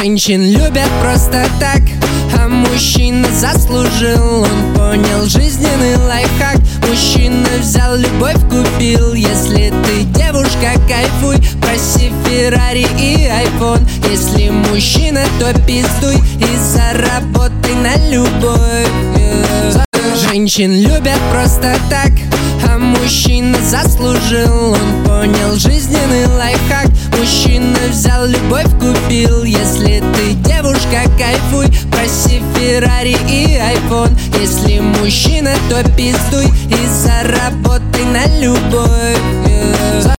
Женщин любят просто так, а мужчина заслужил. Он понял жизненный лайфхак. Мужчина взял, любовь купил. Если ты девушка, кайфуй, проси Феррари и айфон. Если мужчина, то пиздуй и заработай на любовь. Женщин любят просто так, а мужчина заслужил. Он понял жизненный лайфхак. Мужчина взял, любовь купил. Если ты девушка, кайфуй, проси Феррари и айфон. Если мужчина, то пиздуй и заработай на любовь.